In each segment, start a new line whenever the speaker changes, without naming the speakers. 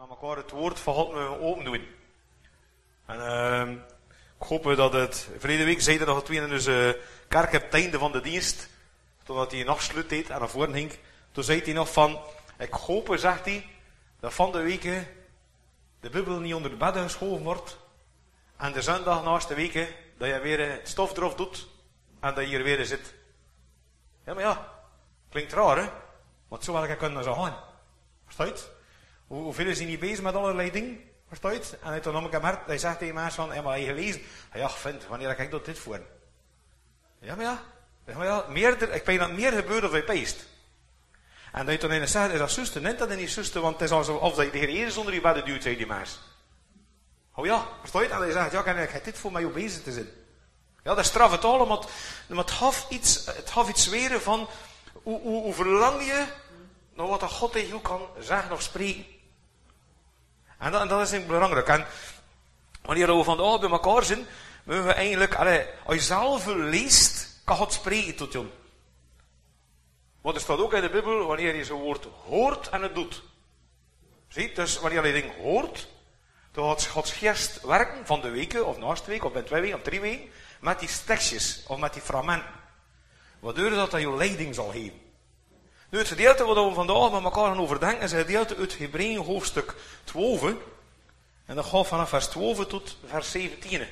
naar elkaar het woord van God open doen. En ik hoop dat het... Verleden week zei hij nog het weer in onze kerk op het einde van de dienst. Totdat hij een nachtslut deed en naar voren ging. Toen zei hij nog van... Ik hoop, zegt hij, dat van de weken de Bijbel niet onder de bedden geschoven wordt. En de zondag naast de weken dat je weer het stof erop doet. En dat je hier weer zit. Ja, maar ja. Klinkt raar, hè? Want zo had ik kunnen zo gaan. Versta je het? Hoeveel is hij niet bezig met allerlei dingen? Versta je het? En hij toen nam ik hem hard. Hij zegt tegen mensen van, heb je gelezen? Ja, vind, wanneer kijk ik dit voor? Ja, maar ja. Ik weet dat meer gebeurt dan hij peest. En dat je toen in zegt, is dat zuster? Neemt dat niet zuster, want het is alsof je de Heer Jezus onder je bedden duwt, zei die mens. Oh ja, versta je het? En hij zegt, ja, kan ik dit voor mij op bezig te zijn? Ja, dat is straf het allemaal, maar het gaf iets zweren van, hoe verlang je naar wat God tegen jou kan zeggen of spreken. En dat is eigenlijk belangrijk. En wanneer we vandaag bij elkaar zijn, moeten we eigenlijk, als je zelf leest, kan God spreken tot jou. Want er staat ook in de Bijbel, wanneer je zo'n woord hoort en het doet. Zie, dus wanneer je dingen hoort, dan gaat Gods geest werken van de weken, of naast de week, of binnen 2 weken, of 3 weken, met die tekstjes, of met die fragmenten. Waardoor dat je leiding zal geven. Nu, het gedeelte wat we vandaag met elkaar gaan overdenken, is het gedeelte uit Hebreeën hoofdstuk 12. En dat gaat vanaf vers 12 tot vers 17.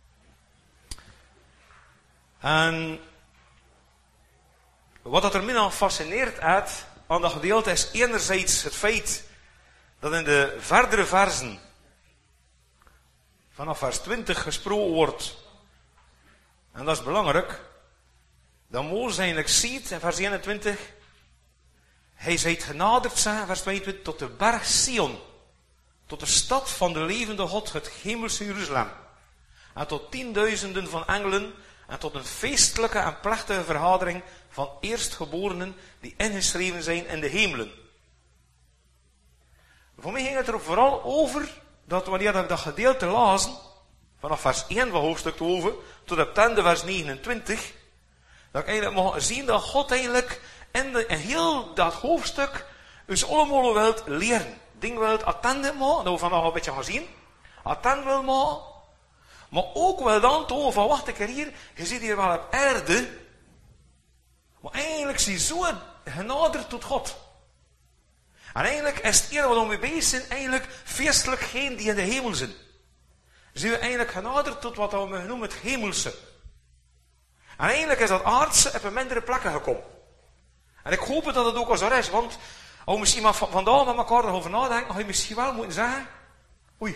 En wat dat er mij aan fascineert aan dat gedeelte is enerzijds het feit dat in de verdere versen vanaf vers 20 gesproken wordt. En dat is belangrijk. Dat Mozes eigenlijk ziet in vers 21. Hij zijt genaderd, vers 22, tot de berg Sion. Tot de stad van de levende God, het hemelse Jeruzalem. En tot 10.000 van engelen. En tot een feestelijke en plechtige vergadering van eerstgeborenen die ingeschreven zijn in de hemelen. Voor mij ging het er vooral over dat wanneer ik dat gedeelte las, vanaf vers 1 van hoofdstuk 12 tot op het einde vers 29, dat ik eigenlijk mag zien dat God eigenlijk in heel dat hoofdstuk ons allemaal wilt leren. Ding wilt attent maken, dat we vandaag een beetje gaan zien. Attent wil maken. Maar ook wel dan tonen van, wacht ik er hier, je zit hier wel op aarde. Maar eigenlijk zie je zo genaderd tot God. En eigenlijk is het eerder wat we mee bezig zijn, eigenlijk feestelijk geen die in de hemel zijn. Zie je eigenlijk genaderd tot wat we noemen het hemelse. En eigenlijk is dat aardse op een mindere plekken gekomen. En ik hoop dat het ook al zo is, want als we misschien maar vandaag met elkaar erover nadenken, dan ga je misschien wel moeten zeggen, oei.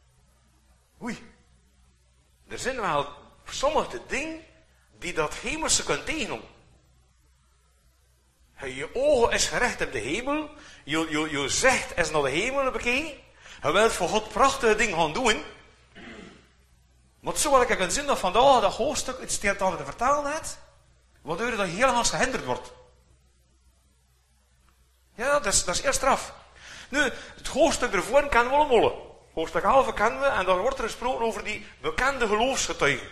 Er zijn wel sommige dingen die dat hemelse kunnen tegenhouden. Je ogen is gericht op de hemel. Je zicht is naar de hemel bekeken. Je wilt voor God prachtige dingen gaan doen. Maar zo wil ik een zin dat vandaag dat hoofdstuk iets tegen te vertellen heeft, waardoor dat heel hard gehinderd wordt. Ja, dat is eerst straf. Nu, het hoofdstuk ervoor kennen we allemaal. Hoofdstuk 11 kennen we, en daar wordt er gesproken over die bekende geloofsgetuigen.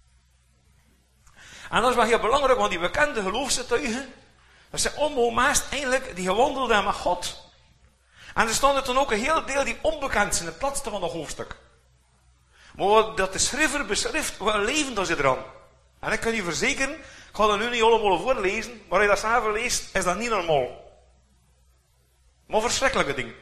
En dat is wel heel belangrijk, want die bekende geloofsgetuigen, dat zijn allemaal meest eigenlijk die gewandelden met God. En er staan er dan ook een heel deel die onbekend zijn, het platste van dat hoofdstuk. Maar wat dat de schrijver beschrijft, wat leven dat ze eraan. En ik kan je verzekeren, ik ga dat nu niet allemaal voorlezen, maar als je dat zelf leest, is dat niet normaal. Maar verschrikkelijke dingen.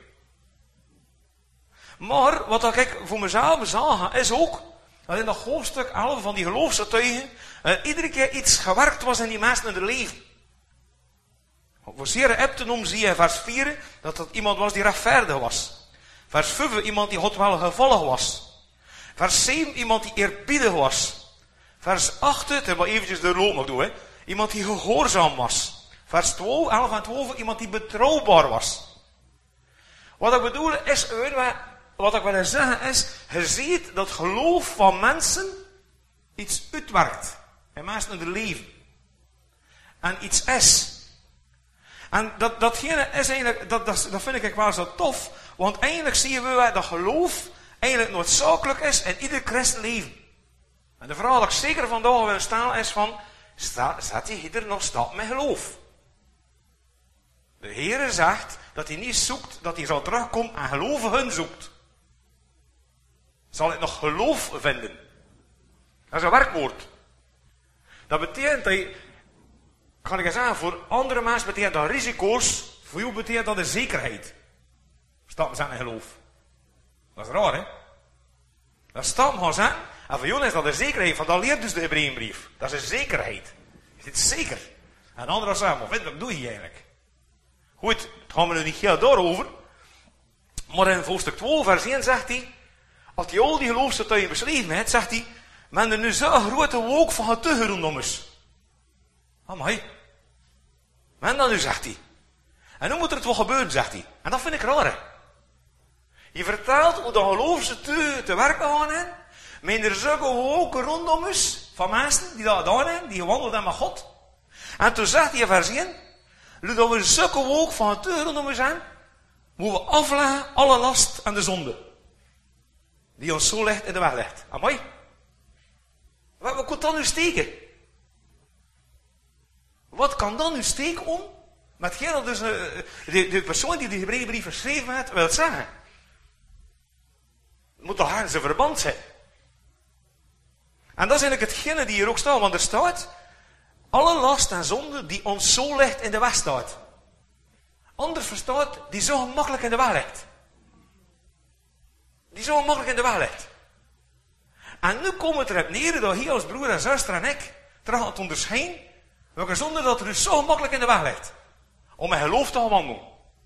Maar, wat ik voor mezelf zag, is ook, dat in dat hoofdstuk 11 van die geloofsgetuigen, iedere keer iets gewerkt was in die mensen in hun leven. Voor zeer heb te noemen zie je in vers 4, dat iemand was die rechtvaardig was. Vers 5, iemand die God wel gevallig was. Vers 7, iemand die eerbiedig was. Vers 8, het hebben we eventjes de loop nog doen, iemand die gehoorzaam was. Vers 11 en 12, iemand die betrouwbaar was. Wat ik bedoel is, wat ik wil zeggen is, je ziet dat geloof van mensen iets uitwerkt. En mensen in het leven. En iets is. En datgene is eigenlijk, dat vind ik wel zo tof, want eigenlijk zien we dat geloof eigenlijk noodzakelijk is in ieder christen leven. En de vraag dat ik zeker vandaag wil stellen is van, staat je hier nog staat met geloof? De Heer zegt dat hij niet zoekt, dat hij zal terugkomen en geloven hun zoekt. Zal ik nog geloof vinden? Dat is een werkwoord. Dat betekent dat je, kan ik eens zeggen, voor andere mensen betekent dat risico's, voor jou betekent dat een zekerheid. Stappen zijn in geloof. Dat is raar, hè? Dat stappen gaan zijn, en voor jou is dat een zekerheid, van dat leert dus de Hebreeënbrief. Dat is een zekerheid. Je zit zeker. En anderen zeggen, maar wat doe je eigenlijk? Goed, het gaan we nu niet heel daarover. Maar in hoofdstuk 12, vers 1 zegt hij, als hij al die geloofsgetuigen beschreven heeft, zegt hij, men er nu zo'n grote wolk van getuigen rondom is. Amai. Men dan nu, zegt hij. En nu moet er het wel gebeuren, zegt hij. En dat vind ik raar, hè. Je vertelt hoe de geloofsgetuigen te werken gaan hebben, men er zulke wolken rondom is, van mensen die dat gedaan hebben, die gewandeld hebben met God. En toen zegt hij in vers 1, dat we zulke wolk van getuigen rondom ons zijn, moeten we afleggen alle last en de zonde. Die ons zo licht in de weg legt. Amai. Wat kan dan nu steken? Wat kan dan nu steken om? Met hetgeen dat dus de persoon die de Hebreeënbrief geschreven heeft, wil zeggen. Het moet toch aan zijn verband zijn. En dat is eigenlijk hetgene die hier ook staat. Want er staat, alle last en zonde die ons zo licht in de weg staat. Anders verstaat, die zo gemakkelijk in de weg ligt. Die zo gemakkelijk in de weg ligt. En nu komt het erop neer dat hier als broer en zuster en ik terug aan het onderscheiden welke zonde dat er dus zo gemakkelijk in de weg ligt. Om met geloof te gaan wandelen.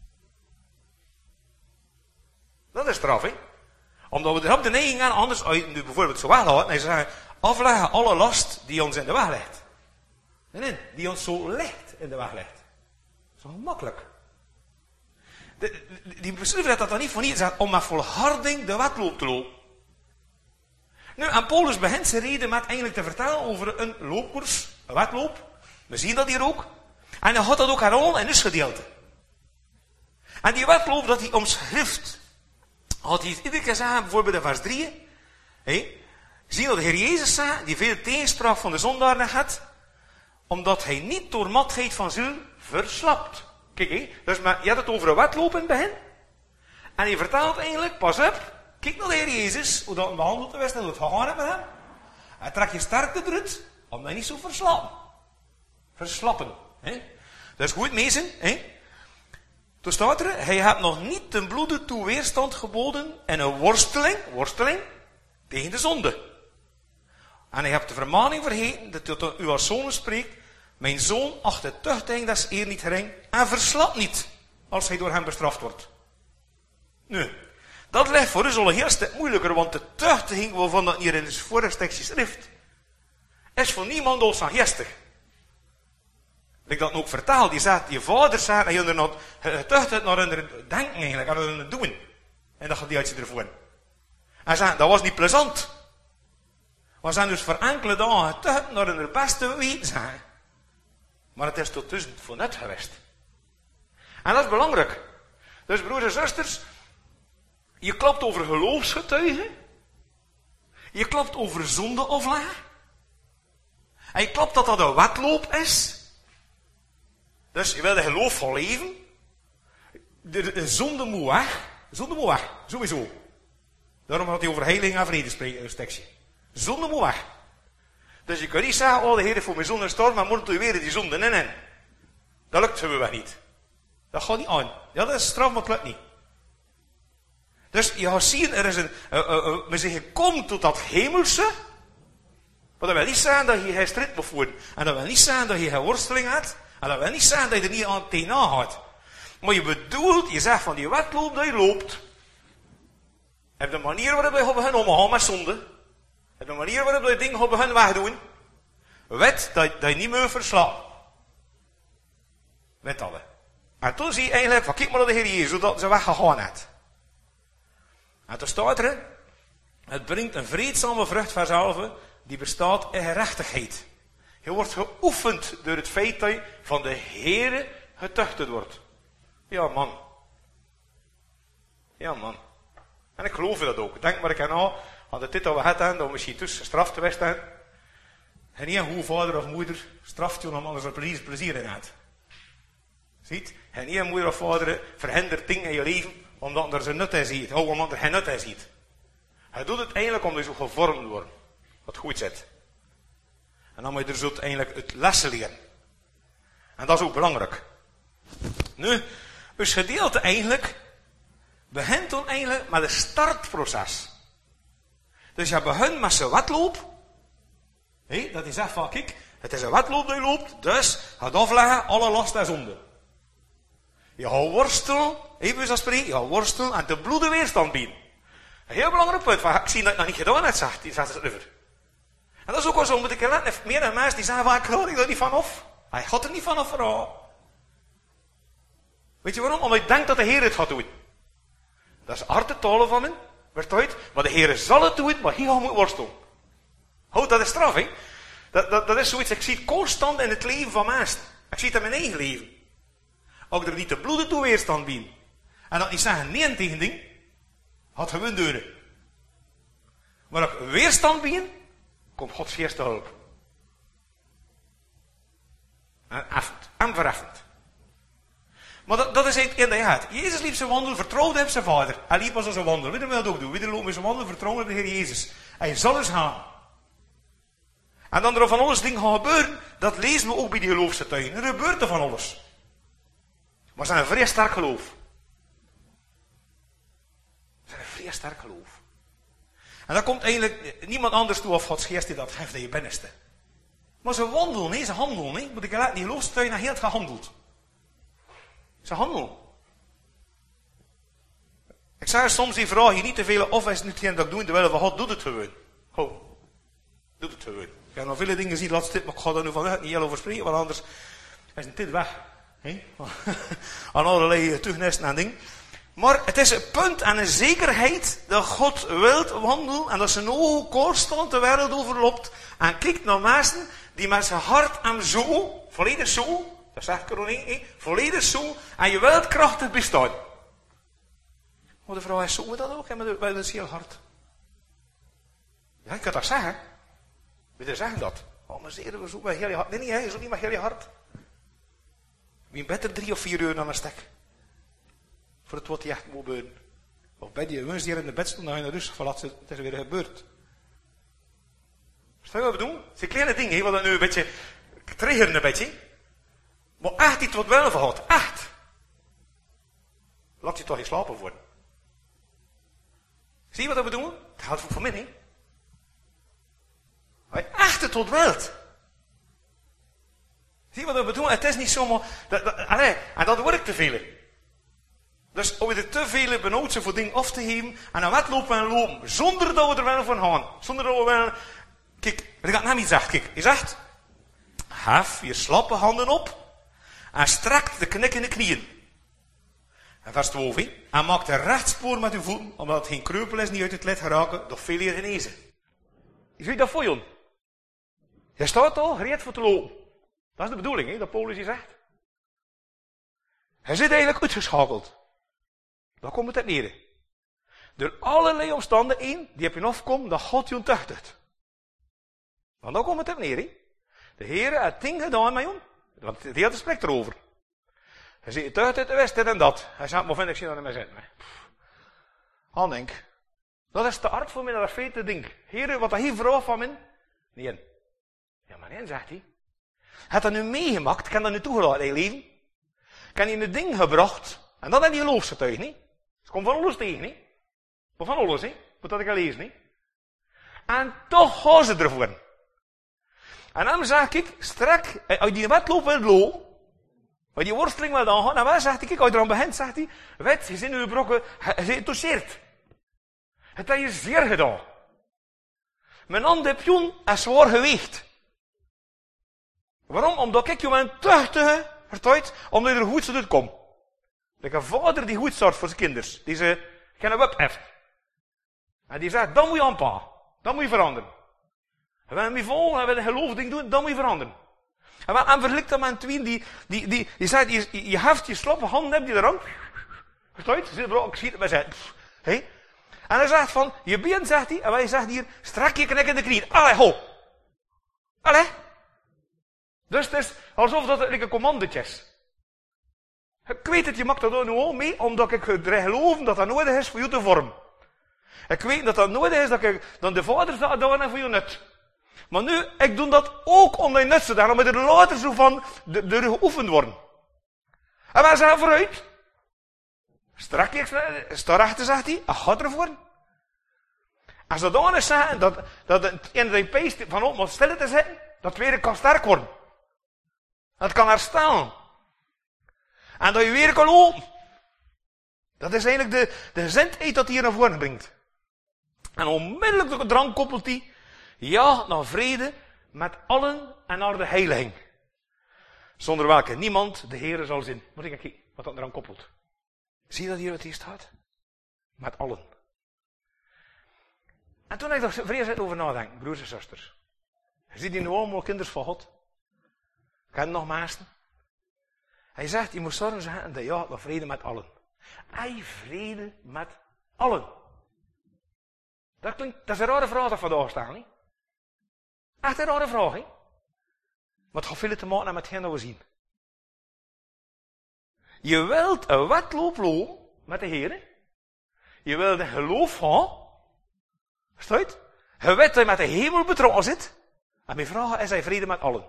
Dat is straf, hè? Omdat we er op de neiging gaan, anders als je nu bijvoorbeeld zo weglaat, en je zegt, afleggen alle last die ons in de weg ligt. Nee, die ons zo licht in de weg ligt. Zo gemakkelijk. Die beschrijft dat dan niet voor niets, om met volharding de wedloop te lopen. Nu, en Paulus begint zijn reden met eigenlijk te vertellen over een loopkoers, een wedloop. We zien dat hier ook. En hij had dat ook herhalen in ons gedeelte. En die wedloop dat hij omschrift, had hij iedere keer zeggen, bijvoorbeeld in vers 3. Zie dat de Heer Jezus zei, die veel tegenspraak van de zondaren had, omdat hij niet door matheid van ziel verslapt. Kijk, dus je had het over een wedloop in het begin. En je vertelt eigenlijk, pas op, kijk naar de Heer Jezus, hoe dat hem behandeld is en hoe het gegaan is met hem. Hij trekt je sterkte eruit, om hij niet zo verslappen. Dat is goed mezen. Toen staat er, hij had nog niet ten bloede toe weerstand geboden in een worsteling tegen de zonde. En hij hebt de vermaning vergeten, dat hij tot u als zoon spreekt, mijn zoon acht de tuchtiging des eer niet gering en verslapt niet, als hij door hem bestraft wordt. Nu, dat ligt voor ons al een heel stuk moeilijker, want de tuchtiging waarvan dat hier in het vorige tekstje schrift, is voor niemand als aangestig. Ik dat ook vertaal, die zegt, je vader zegt, en je er nog getuchtigd naar hun denken eigenlijk, aan hun doen. En dat gaat die uit je ervoor. En zegt, dat was niet plezant. We zijn dus voor enkele dagen getuchtigd naar hun beste weten zijn. Maar het is tot tussen voor net geweest. En dat is belangrijk. Dus broers en zusters, je klapt over geloofsgetuigen. Je klapt over zonde afleggen. En je klapt dat dat een wedloop is. Dus je wil de geloof van leven. De zonde moet weg. Zonde moet weg, sowieso. Daarom gaat hij over heiliging en vrede spreken, een tekstje. Zonde moet weg. Dus je kunt niet zeggen, oh de Heer heeft voor mijn zonde gestorven, maar morgen doe je weer die zonde. Nee. Dat lukt voor mij niet. Dat gaat niet aan. Ja, dat is straf, maar het lukt niet. Dus je gaat zien, er is men zegt, je komt tot dat hemelse. Maar dat wil niet zeggen dat je geen strijd moet voeren. En dat wil niet zeggen dat je geen worsteling hebt. En dat wil niet zeggen dat je er niet aan tegenaan gaat. Maar je bedoelt, je zegt van die wedloop dat je loopt. Op de manier waarop je gaat beginnen omgaan met zonde. Op de manier waarop je dingen gaat beginnen wegdoen. Weet dat je niet meer verslaat. Weet dat. En toen zie je eigenlijk, van kijk maar naar de Heer Jezus, hoe dat ze weggegaan heeft. En toen staat er, het brengt een vreedzame vrucht vers 11, die bestaat in gerechtigheid. Je wordt geoefend door het feit dat je van de Heere getuchtigd wordt. Ja man. Ja man. En ik geloof dat ook. Denk maar ik aan nou, aan de tijd dat we het hebben, dat we misschien tussen gestraft geweest hebben. En niet een goede vader of moeder straft je om anders er plezier in hebt. Ziet? En je moeder of vader verhindert dingen in je leven, omdat er zijn nut in ziet. Oh, omdat er geen nut in ziet. Hij doet het eigenlijk omdat je zo gevormd wordt. Wat goed zit. En dan moet je dus uiteindelijk het lessen leren. En dat is ook belangrijk. Nu, het gedeelte eigenlijk begint dan eigenlijk met een startproces. Dus je begint met zijn wedloop. Dat is echt van, kijk, het is een wedloop die je loopt, dus gaat afleggen alle last en zonde. Je gaat worstelen, even zo spreken, je gaat worstelen en de bloede weerstand bieden. Een heel belangrijk punt, want ik zie dat ik nog niet gedaan heb, zegt het erover. En dat is ook wel zo, moet ik letten, meer mensen die zeggen, ik geloof er niet van af. Hij gaat er niet van af vooral. Weet je waarom? Omdat ik denk dat de Heer het gaat doen. Dat is harte talen van hem, werd uit. Maar de Heer zal het doen, maar hij gaat moeten worstelen. Houd, dat is straf, hè? Dat is zoiets, ik zie het constant in het leven van mensen. Ik zie het in mijn eigen leven. Ook er niet de bloeden toe weerstand bieden. En dat niet zeggen nee tegen ding, had gewoon deuren. Maar als ik weerstand bieden, komt Gods eerste hulp. En effend. En vereffend. Maar dat is het in deheid. Jezus liep zijn wandel, vertrouwde op zijn vader. Hij liep als zijn wandel. Wie wil dat ook doen? Wie loopt met zijn wandel, vertrouwen op de Heer Jezus. Hij zal eens gaan. En dan er van alles dingen gaan gebeuren, dat lezen we ook bij die geloofsgetuigen. Er gebeurt er van alles. Maar ze zijn een vrij sterk geloof. Ze zijn een vrij sterk geloof. En dat komt eigenlijk niemand anders toe of Gods geest die dat geeft in je binnenste. Maar ze wandelen, nee, ze handelen. Nee. Want ik laat die geloofsgetuigen heel gehandeld. Ze handelen. Ik zeg soms die vraag hier niet te veel of is het niet hetgeen dat ik doe, terwijl we God doet het gewoon. Ho, doet het gewoon. Ik heb nog vele dingen gezien, laatst dit, maar ik ga er nu vandaag niet heel over spreken, want anders is een tijd weg. Aan allerlei toegenissen en dingen. Maar het is een punt en een zekerheid dat God wilt wandelen en dat zijn ogen constant de wereld overloopt en kijkt naar mensen die met zijn hart en zo, volledig zo, dat zegt Corone, volledig zo, en je wilt krachtig bestaan. Maar de vrouw is zo met dat ook, en dat is heel hard. Ja, ik kan dat zeggen. Wie zeggen dat? Oh, maar zeer, we zoeken heel je hart. Nee, je zoekt niet maar heel je hart. Wie beter 3 of 4 uur aan een stek. Voor het wat je echt moet gebeuren. Of bij die jongens die hier in de bed stonden, dan ga je naar rustig verlaten, het is weer gebeurd. Versta je wat we doen? Het zijn kleine dingen, wat dat nu een beetje triggeren een beetje. Maar echt iets wat wel verhoudt. Echt. Laat je toch niet slapen worden. Zie je wat we doen? Het geldt voor mij niet. Hij echt het tot wilt. Zie je wat we doen? Het is niet zomaar... en dat wordt te veel. Dus als we er te veel benauwd zijn voor dingen af te geven, en dan wedlopen en lopen, zonder dat we er wel van gaan. Zonder dat we wel... Kijk, wat ik net niet zeg. Kijk, je zegt, hef je slappe handen op, en strekt de knikkende knieën. En vers 12, en maak een rechtspoor met uw voeten, omdat het geen kreupel is, niet uit het lid geraken, doch veel eer genezen. Je ziet dat voor je. Je staat al gereed voor te lopen. Dat is de bedoeling, dat Paulus hier zegt. Hij zit eigenlijk uitgeschakeld. Daar komt het neer. Door allerlei omstandigheden die op je afkomen, dat God je ontuchtigt. Want daar komt het neer. De Heer heeft dingen gedaan met je. Want de Heer spreekt erover. Hij zegt, tucht uit de west, dit en dat. Hij zegt, maar vind ik zie dat niet meer zitten. Han denk, dat is te hard voor mij, dat is veel te ding. Heer, wat hij vraagt van mij? Nee. Ja, maar nee, zegt hij. Had dat nu meegemaakt, kan dat nu toegelaten in je leven? Kan je een ding gebracht, en dat heb je geloofsgetuigd, niet? Het komt van alles tegen, niet? Maar van alles, hè? Wat had ik al lezen, niet? En toch gaan ze ervoor. En dan zeg ik, strak, als je die wedloop wil lopen, als je die worsteling wil aangaan, en wel zegt hij, kijk, als je eraan begint, zegt hij, weet, je zit nu gebroken, je zit getorseerd. Het heb je zeer gedaan. Mijn hand heb je een zwaar gewicht. Waarom? Omdat ik je mijn tuchtige vertrouwd, omdat je er goed zo doet komt. Like een vader die goed zorgt voor zijn kinders, die ze geen web heeft. En die zegt, dan moet je aanpakken. Dan moet je veranderen. En wanneer je vol en wanneer je geloofding doet, dan moet je veranderen. En vergelijk dat met een twin die zegt, je heft je slappe handen, heb je eraan. Vertrouwd? Ik zie het bij zijn. Hey? En hij zegt van, je been, zegt hij, en wij zegt hier, strak je knik in de knieën. Allee, ho. Allee. Dus het is alsof dat een commandetje is. Ik weet het, je mag dat nu ook mee, omdat ik erin geloof dat dat nodig is voor je te vormen. Ik weet dat dat nodig is, dat ik dan de vader zou doen en voor je nut. Maar nu, ik doe dat ook om je nut te doen, omdat er later zo van de geoefend worden. En waar zijn vooruit? Sta achter, zegt hij, ik ga ervoor. Als dat dan is zeggen, dat het in de pees van op moet stil te zitten, dat weer kan sterk worden. Dat kan herstellen. En dat je weer kan lopen. Dat is eigenlijk de gezindheid dat hier naar voren brengt. En onmiddellijk de drang koppelt hij, ja, naar vrede met allen en naar de heiliging. Zonder welke niemand de Heere zal zien. Moet ik kijken wat dat eraan koppelt. Zie je dat hier wat hier staat? Met allen. En toen heb ik er vrij over nadenken, broers en zusters. Je ziet die nu allemaal kinderen van God. Ken je nog meesten? Hij zegt, je moet zorgen zeggen dat ja, dat vrede met allen. Hij vrede met allen. Dat is een rare vraag dat vandaag staat, niet? Echt een rare vraag, hè? Maar het gaat veel te maken met hetgeen dat we zien. Je wilt een wedloop lopen met de Heer. Je wilt een geloof gaan. Verstaat je? Je weet dat je met de hemel betrokken zit. En mijn vraag is hij vrede met allen.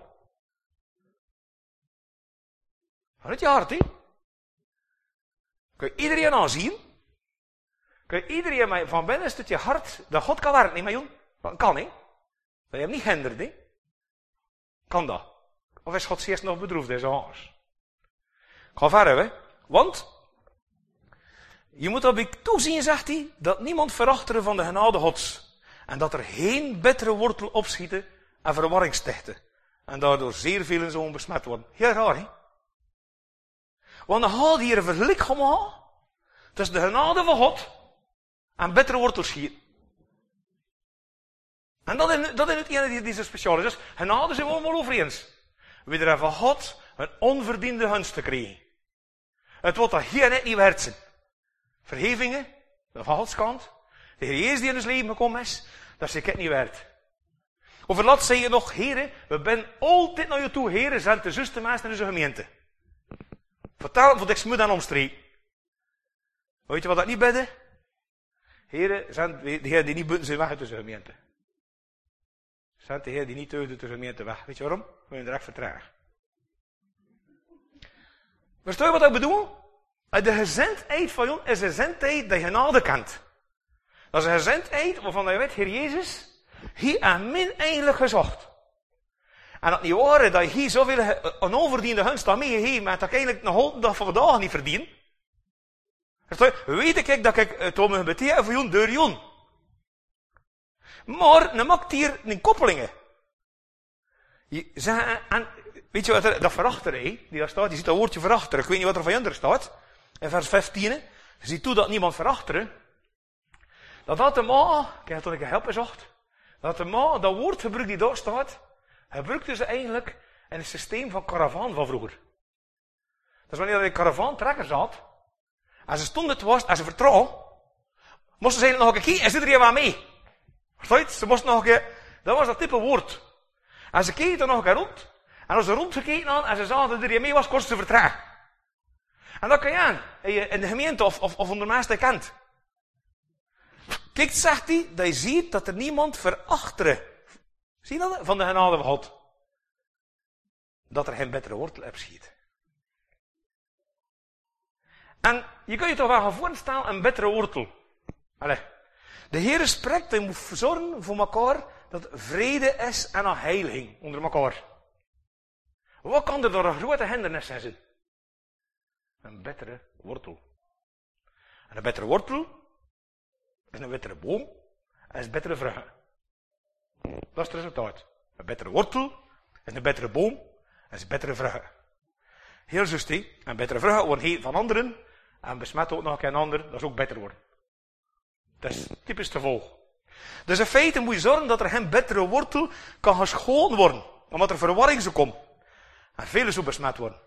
Vanuit je hart, hè? Kun je iedereen aanzien? Kun je iedereen van binnen uit je hart dat God kan werken, niet maar jong? Dat kan, hè? Dat je hem niet hindert, hè? Kan dat? Of is God eerst nog bedroefd, is anders? Ik ga verder, hè? Want je moet op ik toezien, zegt hij, dat niemand verachteren van de genade Gods. En dat er geen bittere wortel opschieten en verwarring stichten. En daardoor zeer velen zullen besmet worden. Heel raar, hè? Want dan gaat hier een vergelijk gemaakt tussen de genade van God en bittere wortels schieten. En dat is het ene die zo speciaal is. Dus genade zijn we allemaal over eens. We hebben van God een onverdiende gunst te krijgen. Het wordt dat hier net niet waard zijn. Verhevingen, van Gods kant. De Heer Jezus die in ons leven gekomen is, dat is het niet waard. Over laat zeg je nog, heren, we zijn altijd naar je toe, heren, zijn de zuster meest in onze gemeente. Vertel voor ik moet aan omstreken. Weet je wat dat niet bidden? Heren, zijn de Heer die niet buiten zijn weg uit onze gemeente. Zijn de Heer die niet uit de gemeente weg. Weet je waarom? We je direct vertragen. Verstaan je wat ik bedoel? De gezindheid van jou is een gezindheid die je genade kent. Dat is een gezindheid waarvan je weet, Heer Jezus, hier aan min eigenlijk gezocht. En dat niet waar dat je hier zoveel een onverdiende gunst aan meegeeft, maar dat ik eigenlijk nog een dag van vandaag niet verdien. Weet ik dat ik het om een betekenen voor jou door jou. Maar dan maakt hier een koppelingen. En weet je wat er, dat verachteren, die daar staat, je ziet dat woordje verachteren, ik weet niet wat er van onder staat. In vers 15, je ziet toe dat niemand verachteren. Dat had de ma, ik heb toen ik help gezocht, dat de ma, dat woordgebruik die daar staat, gebruikte ze eigenlijk in het systeem van karavaan van vroeger. Dus wanneer je in karavaantrekkers had, als ze stonden het was, als ze vertrouwen, moesten ze nog een keer, en zit er hier wat mee. Verstaat? Ze moesten nog een keer, dat was dat type woord. En ze keken er nog een keer rond, en als ze rondgekeken hadden, en ze zagen dat er hier mee was, kosten ze vertragen. En dat kan je aan, in de gemeente of onder meeste kent. Kijk, zegt hij, dat je ziet dat er niemand verachteren. Zie je dat? Van de genade van God. Dat er geen bittere wortel op schiet. En je kunt je toch wel gaan voorstellen, een bittere wortel. Allee. De Heer spreekt, hij moet zorgen voor elkaar, dat vrede is en een heiliging onder elkaar. Wat kan er door een grote hindernis zijn? Een bittere wortel. En een bittere wortel is een bittere boom en is bittere vruchten. Dat is het resultaat. Een bittere wortel is een bittere boom en is bittere vruchten. Heel juist, en bittere vruchten worden heet van anderen en besmet ook nog een ander, dat is ook bitter worden. Dat is typisch te volgen. Dus in feite moet je zorgen dat er geen bittere wortel kan geschoten worden, omdat er verwarring zou komen. En velen zo besmet worden.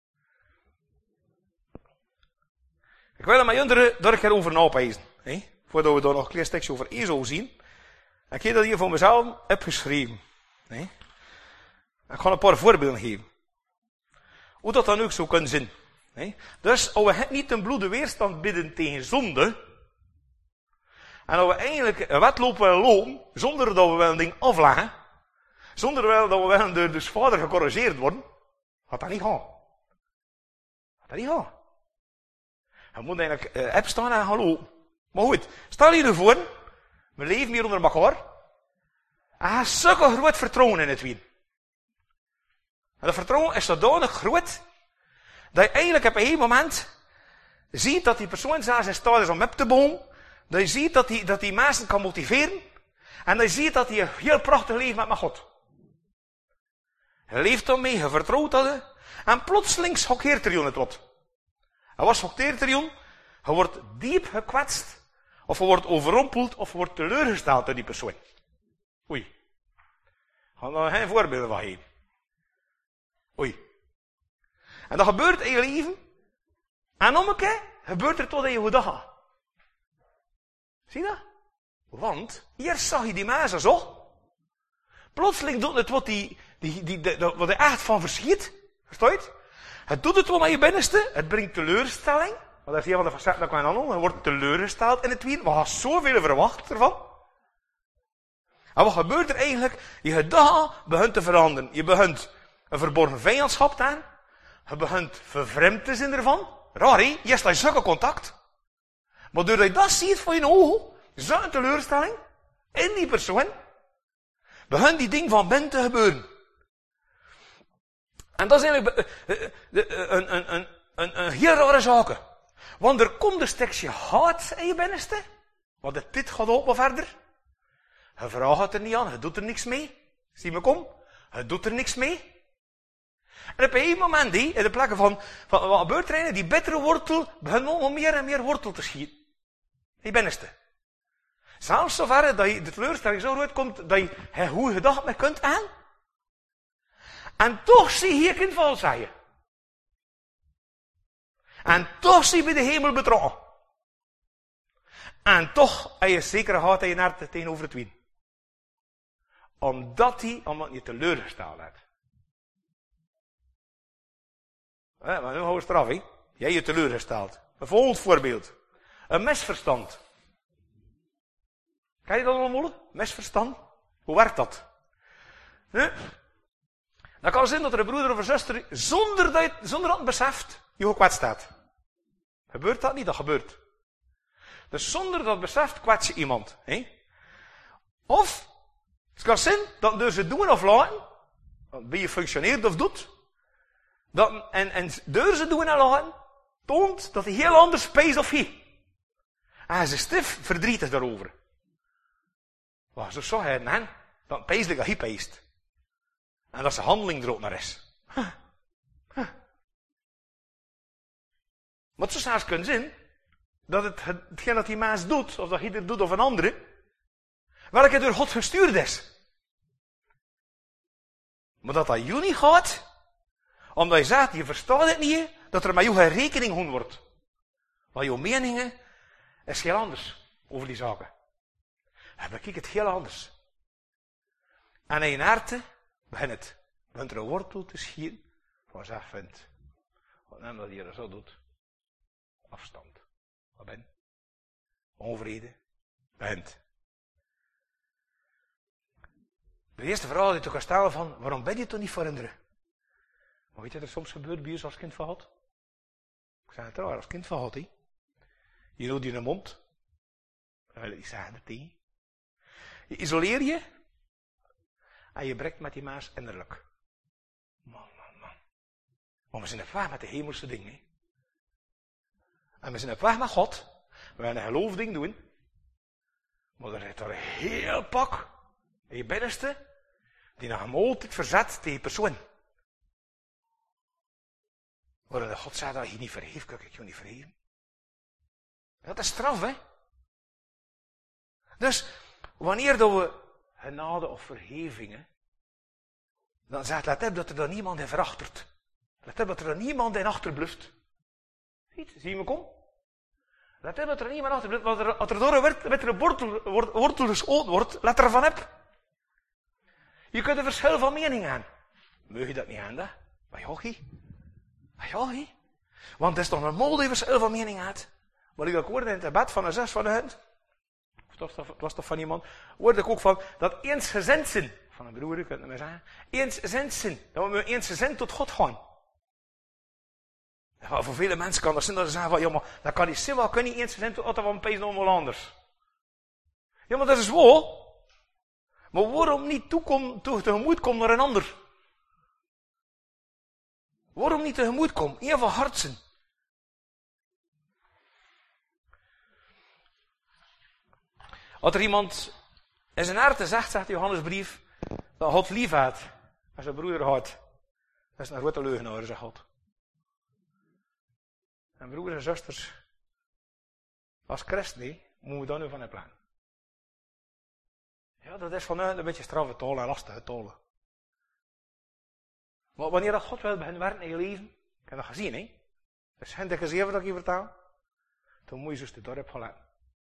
Ik wil er met jullie daar een keer over napezen. Voordat we daar nog een klein stukje over Ezo zien. En ik heb dat hier voor mezelf opgeschreven. Ik ga een paar voorbeelden geven. Hoe dat dan ook zo kan zijn. Nee? Dus als we niet een bloede weerstand bidden tegen zonde, en als we eigenlijk een wedloop willen lopen, zonder dat we wel een ding afleggen, zonder wel dat we wel door de vader gecorrigeerd worden, gaat dat niet gaan. Gaat dat niet gaan. Je moet eigenlijk opstaan en gaan lopen. Maar goed, stel je ervoor, we leven hier onder elkaar, en je hebt zulke groot vertrouwen in het wien. En dat vertrouwen is zodanig groot, dat je eigenlijk op een gegeven moment ziet dat die persoon zelfs in staat is om op te bouwen, dat je ziet dat die mensen kan motiveren, en dat je ziet dat hij een heel prachtig leven met God. Je leeft daarmee, je vertrouwt dat, en plotseling schokkeert er je het wat. En wat schokkeert er je? Je wordt diep gekwetst, of je wordt overrompeld, of je wordt teleurgesteld door die persoon. Oei. Ik ga er geen voorbeelden van geven. Oei. En dat gebeurt in je leven. En om een keer gebeurt er tot in je goede gaat. Zie je dat? Want, hier zag je die mensen zo. Plotseling doet het wat wat hij echt van verschiet. Versta je het? Het doet het wel naar je binnenste. Het brengt teleurstelling. Want dat is een van de facetten dat ik aan doen. Je wordt teleurgesteld in het wiel. We gaan zoveel verwacht ervan. En wat gebeurt er eigenlijk? Je gedachte begint te veranderen. Je begint een verborgen vijandschap te hebben. Je begint vervreemd te zijn ervan. Raar, hè? Je staat in zulke contact. Maar doordat je dat ziet voor je ogen, zo'n teleurstelling, in die persoon, begint die ding van binnen te gebeuren. En dat is eigenlijk een heel rare zaak. Want er komt een stukje haat in je binnenste, want het dit gaat open verder. Je vraagt het er niet aan, je doet er niks mee. Zie me kom? Je doet er niks mee. En op een gegeven moment, in de plekken van wat gebeurt er? Die bittere wortel begint nog meer en meer wortel te schieten. Die binnenste. Zelfs zover dat je de teleurstelling zo uitkomt dat je hoe gedacht mee kunt aan. En toch zie je hier kind val zeggen. En toch zie je bij de hemel betrokken. En toch heb je zeker gehad in je hart tegenover het wien. Omdat je teleurgesteld hebt. Maar nu gaan we straf, hè. Jij je teleurgesteld. Een volgend voorbeeld. Een misverstand. Kan je dat allemaal? Misverstand? Hoe werkt dat? Dat kan zijn dat er een broeder of een zuster, zonder dat het beseft, je gekwetst staat. Gebeurt dat niet? Dat gebeurt. Dus zonder dat het beseft, kwets je iemand. Hè? Of, het kan zijn dat door ze doen of laten, wie je functioneert of doet, en door ze doen en laten, toont dat hij heel anders speest of hij. En hij is stif verdrietig daarover. Wat zo zou hij dan dat peeselijk dat hij peest. En dat zijn handeling er ook naar is. Maar het zou zelfs kunnen zijn dat hetgeen dat die mens doet, of dat hij het doet of een andere, welke door God gestuurd is. Maar dat jou niet gaat, omdat je zegt, je verstaat het niet, dat er met jou geen rekening gehouden wordt. Want jouw meningen is heel anders over die zaken. En bekijk het heel anders. En in je harte begint er een wortel te schieten, van zeg vindt, wat hem dat hier zo doet, afstand. Wat ben? Onvrede, begint. De eerste vraag die je kan stellen van, waarom ben je toch niet veranderen? Maar weet je wat er soms gebeurt bij ons als kind van God? Ik zei het raar, als kind van God, hè? Je doet je in de mond. Dan wil ik zeggen dat tegen. Je isoleer je. En je breekt met die maas innerlijk. Man. Maar we zijn op weg met de hemelse dingen. Hè? En we zijn op weg met God. We gaan een geloofding doen. Maar er zit er een heel pak in je binnenste die nog altijd verzet tegen persoon. Waarin God zei dat je niet vergeeft, kan ik je niet vergeven. Dat is straf, hè. Dus, wanneer dat we genade of vergevingen, dan zegt, let op dat er dan niemand in verachtert. Let op dat er dan niemand in achterbluft. Zie je me kom? Let op dat er niemand achterbluft. Als er door een wortel geschoten wordt, let er van op. Je kunt een verschil van mening aan. Mag je dat niet aan, dat? Maar ja,
Want het is toch een mol die verschil van mening had. Wat ik ook hoorde in het debat van een zus van de hunt. Het was toch van iemand. Hoorde ik ook van dat eensgezind zijn. Van een broer, ik kan het niet meer zeggen. Eensgezind zijn. Dat we eensgezind tot God gaan. Ja, voor vele mensen kan dat zijn dat ze zeggen van, ja, maar dat kan niet zijn, wel kun je eensgezind tot we een pees nog wel anders. Ja, maar dat is wel. Maar waarom niet tegemoet komen naar een ander? Waarom niet tegemoet komen? Eén van hartsen. Als er iemand in zijn hart zegt, zegt de Johannesbrief, dat God lief had, als zijn broeder had. Dat is een grote leugenaar, zegt God. En broeders en zusters, als christen, moeten we daar nu van hebben plan. Ja, dat is vanuit een beetje straffe talen en lastige talen. Maar wanneer dat God wil beginnen werken in je leven, ik heb dat gezien, hè. Dus zijn de gezeven dat ik je vertaal, dan moet je zuster dorp gaan laten.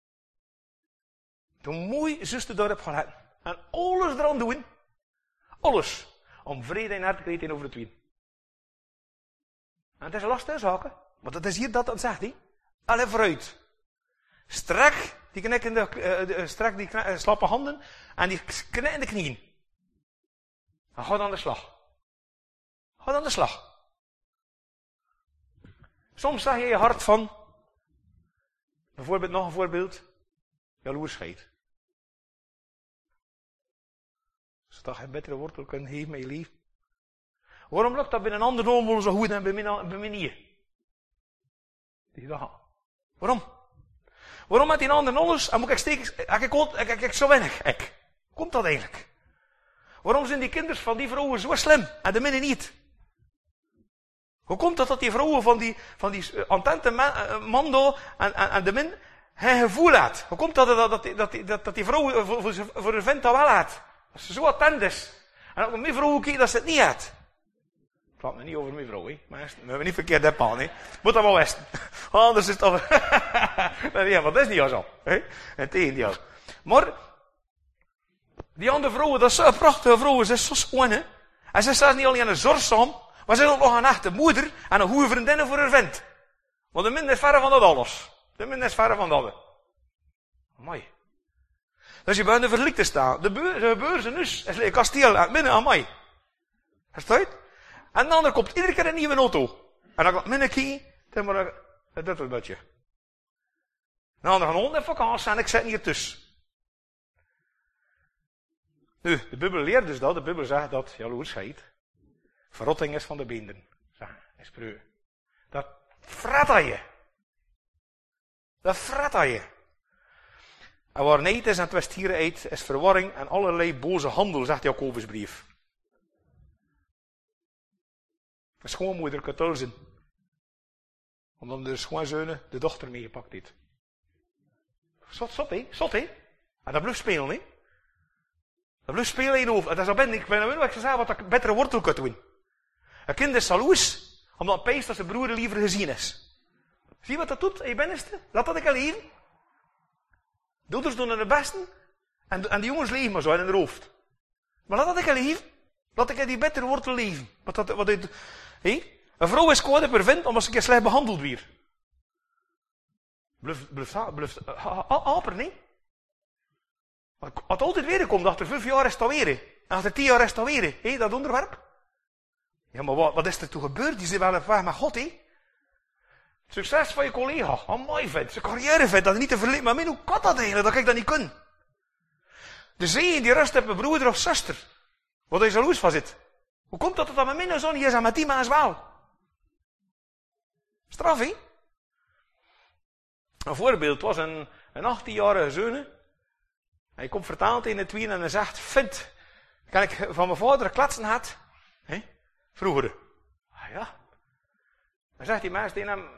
Dan moet je zuster dorp gaan laten. En alles eraan doen, alles, om vrede in hart te krijgen over het wien. En het is een lastige zaak, want dat is hier dat zegt hij. Allee vooruit. Strek die knikkende, strek die slappe handen en die knikkende knieën. En ga aan de slag. Ga aan de slag. Soms zeg je je hart van, bijvoorbeeld nog een voorbeeld, jaloersheid. Als je toch geen betere wortel kunt geven met je lief. Waarom lukt dat bij een ander wel zo goed en bij mij niet? Waarom? Waarom met die ander alles en moet ik zo weinig? Komt dat eigenlijk? Waarom zijn die kinderen van die vrouwen zo slim en de minnen niet? Hoe komt dat die vrouwen van die antente man en de min geen gevoel had? Hoe komt dat die vrouwen voor een vent dat wel had? Dat ze zo attent is. En ook mijn vrouwen kijken dat ze het niet had. Ik praat me niet over mijn vrouw, hè. Maar we hebben niet verkeerd dat paal, hè. Moet dat wel westen. Anders is het toch... ja, maar dat is niet zo. Hè. Integendeel. Maar... die andere vrouwen, dat zijn prachtige vrouwen. Ze is zo schoon, hè. En ze staat niet alleen een zorgzaam, maar ze is ook nog een echte moeder en een goede vriendin voor haar vent. Want de min is verre van dat alles. De min is verre van dat. Mooi. Dus je bent er verlicht te staan. De beurzen is een kasteel aan binnen aan mij. Verstaat je? En de ander komt iedere keer een nieuwe auto. En dan gaat mijn kie, dan maar een duttelbutje. De ander gaan hond en vakantie en ik zit hier tussen. Nu, de Bijbel leert dus dat. De Bijbel zegt dat jaloersheid verrotting is van de beenderen. Zeg, is preu. Dat fret aan je. Dat fret aan je. En waar niet is en twisthieren eet, is verwarring en allerlei boze handel, zegt Jacobusbrief. Een schoonmoeder kan het zijn. Omdat de schoonzonen de dochter meegepakt heeft. Zot, hè? Zot, hè? En dat blijft spelen, hè? Dat blijft spelen in over. En dat is ben ik ben wat ik zei, wat ik betere wortel kan doen. Een kind is jaloers, omdat het peest dat zijn broer liever gezien is. Zie je wat dat doet in je binnenste? Laat dat ik al leven. Doeders doen het beste. En die jongens leven maar zo in hun hoofd. Maar laat dat ik al leven. Laat ik in die betere wortel leven. Een vrouw is kwaad op haar vent omdat ze een keer slecht behandeld weer. Blijf aper, nee? Als het altijd weer komt, achter 5 jaar restaureren. En achter 10 jaar restaureren. Dat onderwerp. Ja, maar wat is er toen gebeurd? Die zijn wel een weg met God, hè? Succes van je collega. Mooi vindt. Zijn carrière vindt. Dat is niet te verliezen. Maar hoe kan dat eigenlijk? Dat ik dat niet kan. De zegen die rust op mijn broeder of zuster. Wat is jaloers van zit. Hoe komt dat met mijn zoon hier is en met die maas wel? Straf, hè? Een voorbeeld was een 18-jarige zoon. Hij komt vertaald in het wien en hij zegt, vind, kan ik van mijn vader klatsen had? Vroeger. Ah ja. Dan zegt die mens tegen hem,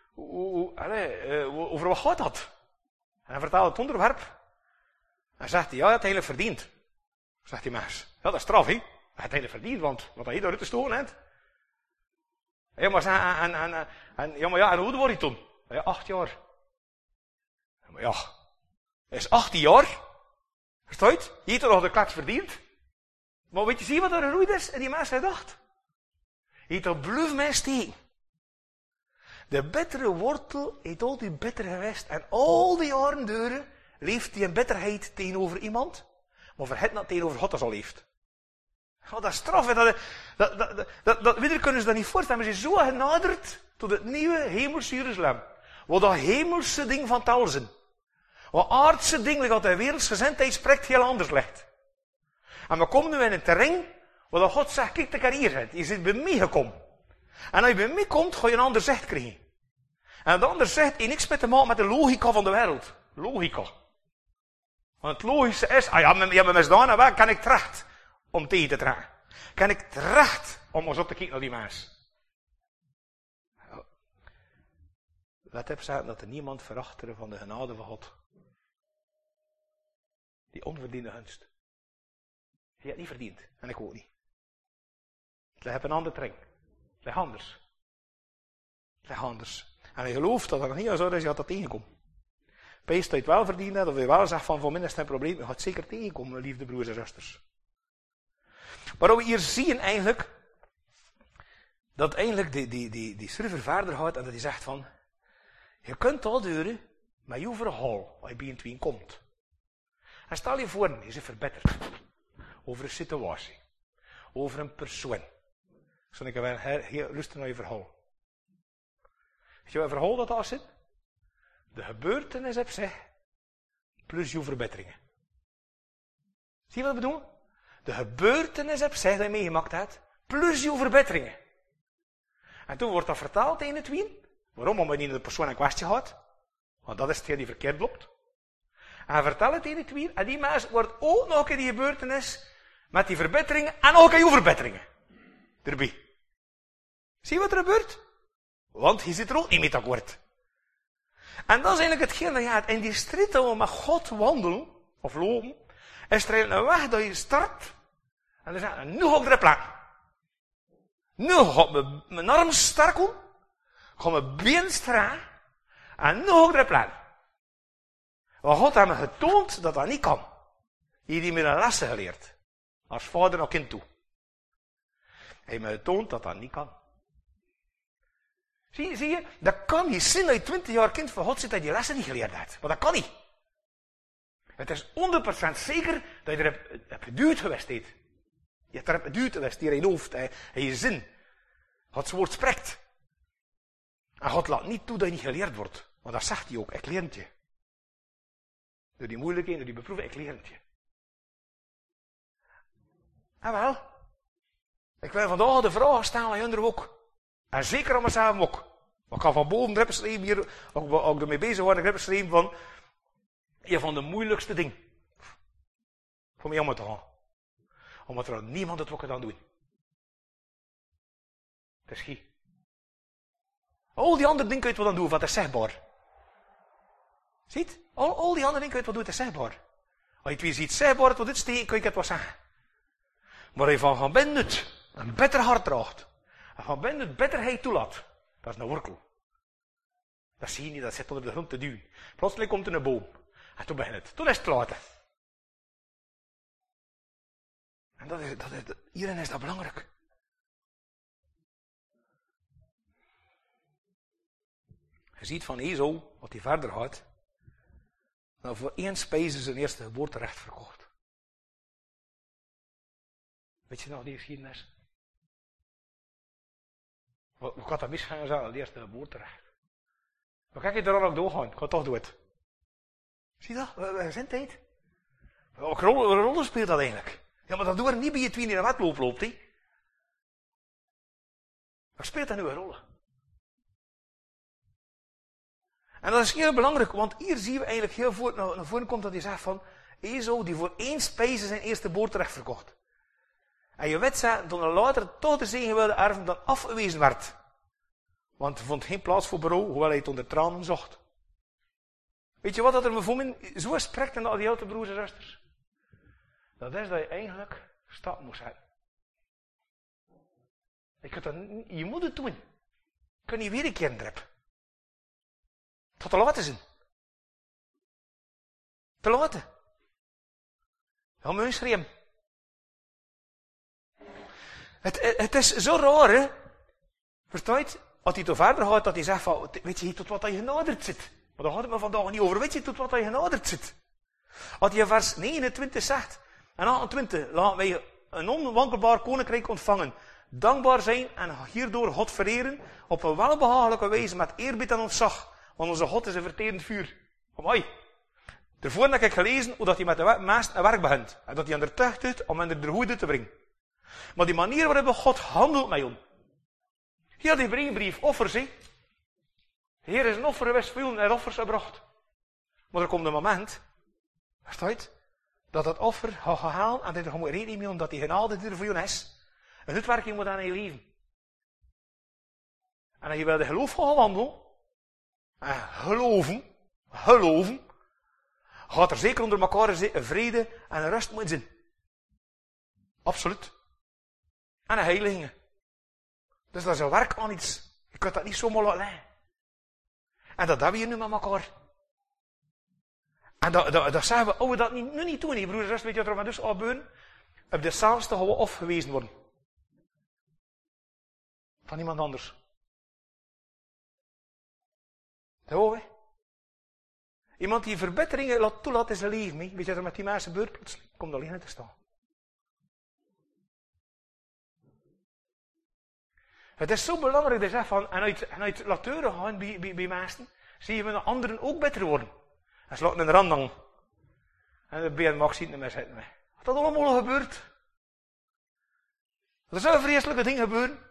over wat gaat dat? En hij vertaalt het onderwerp. En zegt hij, ja, hij had het eigenlijk verdiend. Zegt die mens. Ja, dat is straf, hè? Hij had het eigenlijk verdiend, want wat hij daaruit te storen heeft. Ja, maar en hoe oud word je toen? Ja, 8 jaar. Ja, maar ja, hij is 18 jaar. Verstaat je? Je heeft er nog de klats verdiend. Maar weet je, zie wat er geroeid is? En die mens heeft dacht. Je heeft er bluf mee steken. De bittere wortel heeft altijd bitter geweest. En al die jaren deuren leeft die een bitterheid tegenover iemand. Maar vergeet dat tegenover God dat al heeft. Oh, dat is straf. Weer kunnen ze dat niet voorstellen. Maar ze zijn zo genaderd tot het nieuwe hemelse Jeruzalem. Wat dat hemelse ding van tal zijn. Wat aardse ding dat de wereldsgezindheid spreekt heel anders ligt. En we komen nu in een terrein waar God zegt, kijk, ik hier zit. Je zit bij mij gekomen. En als je bij mij komt, ga je een ander zicht krijgen. En de ander zicht heeft niks meer te maken met de logica van de wereld. Logica. Want het logische is, je hebt misdaan en waar kan ik terecht om tegen te dragen? Kan ik terecht om eens op te kijken naar die mens? Let op zeggen dat er niemand verachteren van de genade van God. Die onverdiende gunst. Je hebt het niet verdiend. En ik ook niet. Het ligt op een ander terrein. Het ligt anders. Het ligt anders. En je gelooft dat het nog niet zo is, je gaat dat tegenkomen. Pees dat je het wel verdiend hebt, of je wel zegt van voor mij is het een probleem, je gaat het zeker tegenkomen, liefde broers en zusters. Maar wat we hier zien eigenlijk, dat eigenlijk die schrijver verder gaat en dat hij zegt van, je kunt al deuren met je verhaal, als je bij een tween komt. En stel je voor, je zit verbitterd. Over een situatie. Over een persoon. Zo ik wel heel rustig naar je verhaal. Weet je wat een verhaal dat als zit? De gebeurtenis op zich, plus je verbitteringen. Zie je wat ik bedoel? De gebeurtenis op zich dat je meegemaakt hebt, plus je verbitteringen. En toen wordt dat vertaald in het wien. Waarom? Omdat je niet de persoon in kwestie gaat. Want dat is hetgeen die verkeerd loopt. En hij vertelt het in het wien. En die mens wordt ook nog een keer die gebeurtenis met die verbitteringen en ook je verbitteringen. Erbij. Zie je wat er gebeurt? Want je zit er ook niet mee akkoord. En dat is eigenlijk hetgeen dat je hebt. In die strijd dat we met God wandelen, of lopen, is er een weg dat je start. En dan zeg je, nu ga ik er een plan. Nu ga ik mijn arm sterk doen. Ga mijn been strak. En nu ga ik er een plan. Want God heeft me getoond dat dat niet kan. Je hebt die met een lessen geleerd. Als vader naar kind toe. Hij heeft me getoond dat dat niet kan. Zie je, dat kan niet zijn dat je 20 jaar kind van God zit dat je die lessen niet geleerd hebt. Maar dat kan niet. Het is 100% zeker dat je er hebt geduwd geweest heeft. Je hebt er geduwd geweest hier in je hoofd, in je zin. Gods woord spreekt. En God laat niet toe dat je niet geleerd wordt. Want dat zegt hij ook, ik leer het je. Door die moeilijkheden, door die beproeving, ik leer het je. En wel, ik wil vandaag de vraag stellen aan jullie ook. En zeker aan mezelf ook. Maar ik kan van boven erin schrijven hier, als ik ermee bezig word, ik heb geschreven van, een van de moeilijkste dingen. Voor mij om te gaan. Omdat er niemand het ook kan doen. Het is geen. Al die andere dingen kun je wat dan doen, wat is zichtbaar. Ziet? Al die andere dingen kun je wat doen, het is zichtbaar. Als je het weer ziet zichtbaar, wat dit steken, kun je het wat zeggen. Maar als je van binnen het een bitter hart draagt, en van binnen het bitterheid toelaat, dat is een wortel. Dat zie je niet, dat zit onder de grond te duwen. Plotseling komt er een boom. En toen begint het. Toen is het later. En hierin is dat belangrijk. Je ziet van Esau, wat hij verder gaat, dat voor 1 spijze zijn eerste geboorterecht verkocht. Weet je nog die geschiedenis? Hoe kan dat misgaan zijn, het eerste geboorterecht? Maar kijk je er al ook doorgaan, ik ga toch doen het. Zie je dat? We zijn tijd. Welke rol speelt dat eigenlijk? Ja, maar dat doen we niet bij je twien in de wedloop loopt, hè? Waar speelt dat nu een rol? En dat is heel belangrijk, want hier zien we eigenlijk heel voort naar voren komt dat hij zegt van, Esau die voor 1 spijze zijn eerste geboorterecht verkocht. En je weet dat hij later toch de zegen wilde erven dan afgewezen werd. Want hij vond geen plaats voor berouw, hoewel hij het onder tranen zocht. Weet je wat dat er me voor mij zo spreekt aan die oude broers en zusters? Dat is dat je eigenlijk stap moest hebben. Je moet het doen. Je kunt niet weer een keer drep. Het gaat te laat zijn. Te laat. Ja, maar schreeuwen. Het is zo raar, hè? Versta je het? als hij te verder gaat, dat hij zegt van, weet je tot wat hij genaderd zit. Maar daar gaat het me vandaag niet over, weet je tot wat hij genaderd zit. Als hij in vers 29 zegt, en 28, laten wij een onwankelbaar koninkrijk ontvangen, dankbaar zijn en hierdoor God vereren, op een welbehagelijke wijze met eerbied en ontzag, want onze God is een verterend vuur. Amai. Daarvoor heb ik gelezen hoe dat hij met de meest een werk begint, en dat hij aan de tucht doet om hen er de goede te brengen. Maar die manier waarop God handelt met ons. Heel die brief offers, hè. De Heer is een offer geweest voor jullie en offers gebracht. Maar er komt een moment, verstaat, dat het offer gaat gehaald en dat er moet rekening mee omdat die genade die er voor jullie is. Een uitwerking moet aan je leven. En als je wel de geloof gaat wandelen, en geloven, gaat er zeker onder elkaar een vrede en een rust moeten zijn. Absoluut. En een heiliging. Dus dat is een werk aan iets. Je kunt dat niet zomaar laten liggen. En dat hebben we nu met elkaar. En dat zeggen we, we dat nu niet doen, broers en zusters, weet je wat er van dus gebeuren? Op dezelfde gaan we afgewezen worden. Van iemand anders. Dat hoor we. Iemand die verbeteringen toelaat in zijn leven. Weet je wat er met die mensen gebeurt plotseling? Komt alleen te staan. Het is zo belangrijk dat je zegt van, en uit lateuren gaan bij mensen, zie je de anderen ook beter worden. En ze laten een rand hangen. En de been mag zien meer zitten. Wat dat allemaal gebeurt. Er zullen vreselijke dingen gebeuren.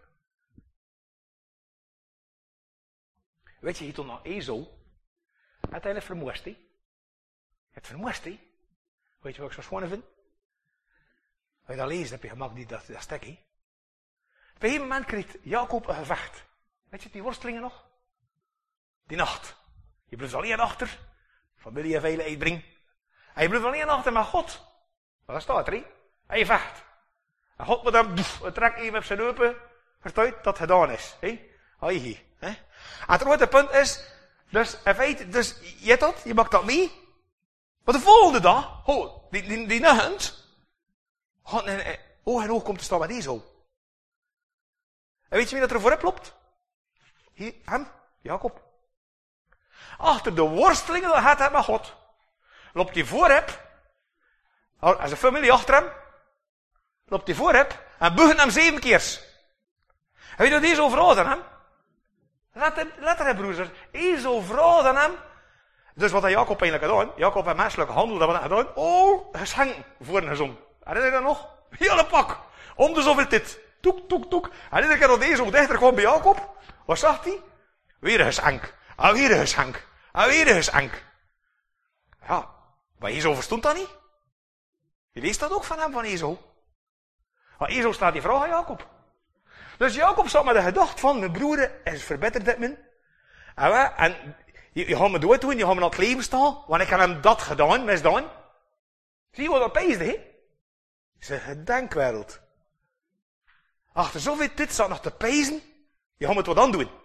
Weet je, toen naar Esau, uiteindelijk vermoest hij. Het vermoest hij. Weet je wat ik zo schoon vind? Als je dat leest, heb je gemaakt dat stekje. Op een gegeven moment kreeg Jacob een gevecht. Weet je die worstelingen nog? Die nacht. Je blijft alleen achter. Familie en veiligheid brengen. En je blijft alleen achter met God. Maar dat staat er, hè? En je vecht. En God moet hem trek even op zijn heupen. Verstuit dat gedaan is. Hè? En het grote punt is, dus in feite, dus je hebt dat, je maakt dat mee. Maar de volgende dag, die nacht, oog en oog komt te staan met Esau. En weet je wie dat er voorop loopt? Hem, Jacob. Achter de worstelingen dat gaat hij met God. Loopt hij voorop. En zijn familie achter hem. Loopt hij voorop. En buigt hem 7 keer. En weet je wat Esau vraagt aan hem? Let er, broers. Esau vraagt aan hem. Dus wat had Jacob eigenlijk gedaan? Jacob heeft menselijke handel, dat wat hij gedaan. Geschenken voor een gezond. Herinner je dat nog? Hele pak. Om de zoveel tijd. Toek, toek, toek. En iedere keer dat Esau dichter kwam bij Jacob, wat zag hij? Weer een geschenk. En weer een geschenk. En weer een geschenk. Ja, maar Esau verstond dat niet. Je leest dat ook van hem, van Esau. Maar Esau staat die vraag aan Jacob. Dus Jacob zat met de gedachte van, mijn broer is verbeterd dit min. En je gaat me dood doen, je gaat me aan het leven staan, want ik heb hem dat gedaan, misdaan. Zie je wat dat peesde, hè? Het is een gedenkwereld. Achter zoveel tijd zat nog te pezen, je gaat me het wat aan doen.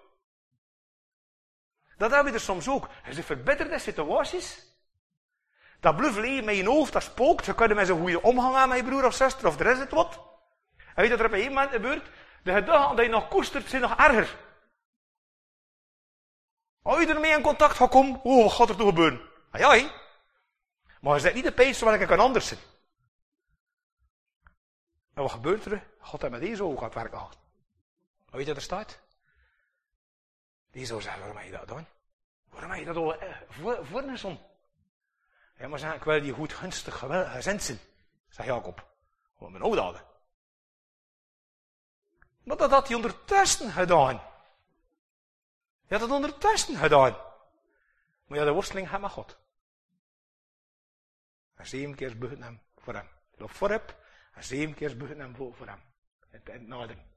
Dat hebben we er soms ook. Als je verbitterde situaties, dat blijft leven met je hoofd, dat spookt, je kunt met zo'n goede omgang aan met je broer of zuster, of er is het wat. En weet je wat er op een gegeven moment gebeurt? De gedachten dat je nog koestert, zijn nog erger. Als je ermee in contact gaat komen, wat gaat er toe gebeuren? Ah ja, hè? Maar je zet niet de pees zoals ik kan anders zijn. En wat gebeurt er? God heeft met deze ogen gaat werken gehad. Weet je wat er staat? Deze zegt, waarom heb je dat gedaan? Waarom heb je dat al voor een zon? Ja, maar zeg, ik wil die goed gunstig gezind zijn, zegt Jacob. Wat mijn oude hadden. Maar dat had hij ondertussen gedaan. Je had het ondertussen gedaan. Maar ja, de worsteling gaat met God. En 7 keer buigt hem voor hem. Hij loopt voorop. En 7 keer buigt hem voor hem. Het naderen.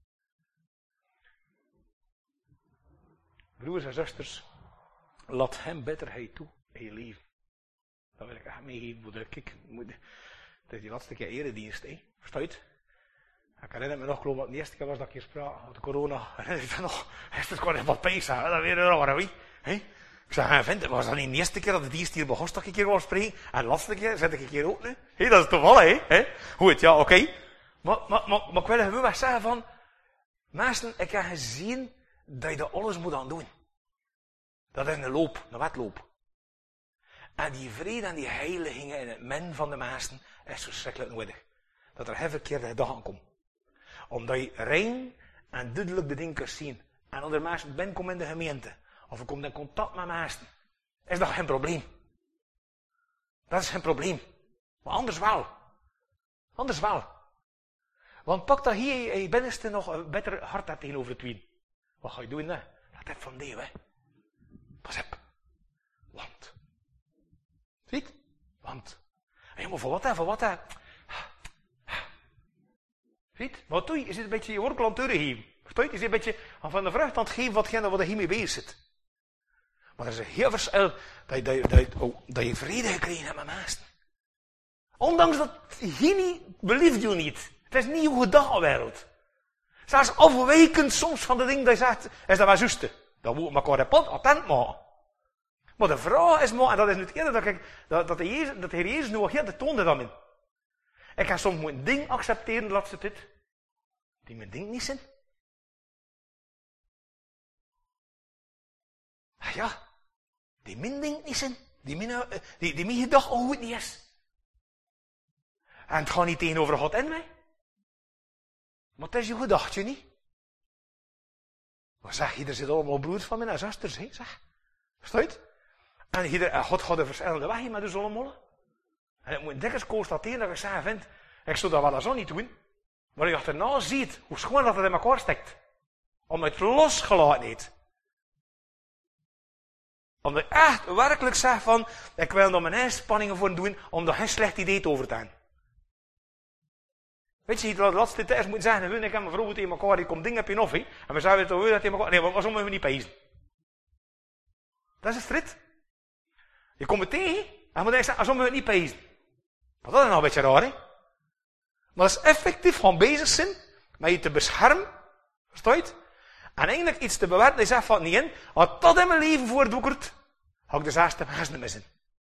Broers en zusters, laat hem bitterheid toe in je leven. Dat wil ik echt meegeven. Het is die laatste keer eredienst, hè. Versta je het? Ik herinner me nog, geloof ik, de eerste keer was dat ik hier sprak, de corona, herinner je dat nog? Is het gewoon wat peesa, dat weer een raar, wie? Ik zeg, vind, was dat niet de eerste keer dat de dienst hier begon, dat ik hier wou spreken? En de laatste keer zet ik hier ook nu? Dat is toevallig, hè? Goed, ja, oké. Maar ik wil gewoon zeggen van, mensen, ik heb gezien, dat je dat alles moet aan doen. Dat is een loop, een wedloop. En die vrede en die heiligingen in het min van de meesten is verschrikkelijk nodig. Dat er geen verkeerde dagen komen. Omdat je rein en duidelijk de dingen kunt zien. En als er mensen binnenkomen in de gemeente, of je komt in contact met mensen, is dat geen probleem. Dat is geen probleem. Maar anders wel. Anders wel. Want pak dat hier in je binnenste nog een beter hart hebt tegenover het wien. Wat ga je doen, hè? Laat het van deel, hè. Pas op. Want. Ziet? Want. En maar voor wat, hè? Voor wat, hè? Ziet? Wat doe je? Je zit een beetje je workel aan het geven. Verstoot je? Je zit een beetje van de vrucht aan het geven wat er hiermee bezig zit. Maar er is een heel verschil dat je vrede gekregen hebt met mensen. Ondanks dat hier niet, belieft je niet. Het is niet hoe gedacht wereld. Zelfs afwijkend soms van de dingen dat je zegt, is dat wel juiste. Dan moet je elkaar attent maken. Maar de vraag is maar, en dat is nu het eerder dat de Heer Jezus nu al heel de toonde dan in. Ik ga soms een ding accepteren de laatste tijd, die mijn ding niet zijn. Ja, die mijn ding niet zijn. Die mijn gedacht al goed niet is. En het gaat niet tegenover God en mij. Maar het is je gedachtje niet. Maar zeg, hier zitten allemaal broers van mij en zusters, hè, zeg. Verstaat? En God gaat een verschillende weg met de allemaal. En ik moet dikwijls constateren dat ik zeg, vind, ik zou dat wel eens niet doen. Maar je achterna ziet hoe schoon dat het in elkaar steekt. Om het losgelaten heeft. Omdat ik echt werkelijk zeg van, ik wil er mijn inspanningen voor doen, om daar geen slecht idee over te hebben. Weet je, de laatste tijd moet zeggen, ik heb mijn vrouw tegen elkaar, die komt dingen op je of, he? En we zouden het over tegen elkaar, nee, maar waarom moeten we niet pezen? Dat is een strijd. Je komt het tegen, en moet zeggen, waarom moeten we niet pezen? Maar dat is nou een beetje raar, hè? Maar dat is effectief gewoon bezig zijn, met je te beschermen, versta je? En eigenlijk iets te bewerken, die zegt van niet in, als dat in mijn leven voortdoekert, ga ik de zesde mensen missen.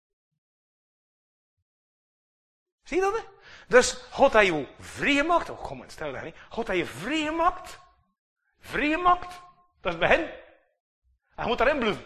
Zie je dat, hè? Dus God heeft je vrijgemaakt. Oh, kom maar, stel dat niet. God heeft je vrijgemaakt. Vrijgemaakt. Dat is het begin. En je moet daarin blijven.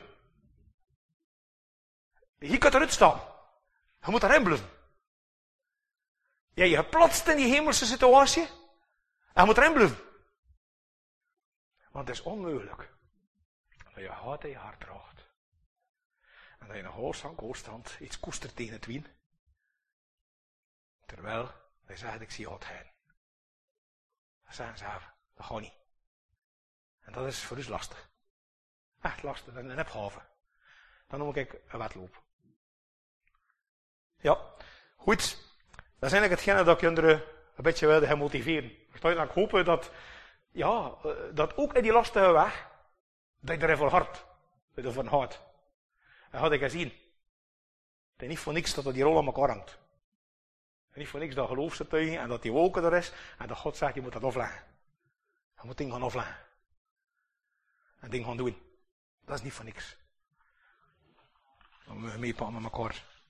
Je kunt eruit staan. Je moet daarin blijven. Ja, je geplotst in die hemelse situatie. En je moet erin blijven. Want het is onmogelijk. Dat je hart in je hart draagt. En dat je een hoogstand iets koestert tegen het wien. Terwijl, hij zegt, ik zie God heen. Dat zeggen ze even, dat gaat niet. En dat is voor ons lastig. Echt lastig, dat is een opgave. Dan noem ik een wedloop. Ja, goed. Dat is eigenlijk hetgene dat ik jullie een beetje wilde gaan motiveren. Ik hoop dat, ja, dat ook in die lastige weg, dat je er voor hart, dat je ervan houdt. Dat had ik gezien. Het is niet voor niks dat er die rol aan elkaar hangt. En niet voor niks dat geloofsgetuiging en dat die wolken er is. En dat God zegt, je moet dat afleggen. Je moet dingen gaan afleggen. En dingen gaan doen. Dat is niet voor niks. Dan moeten we meepakken met elkaar.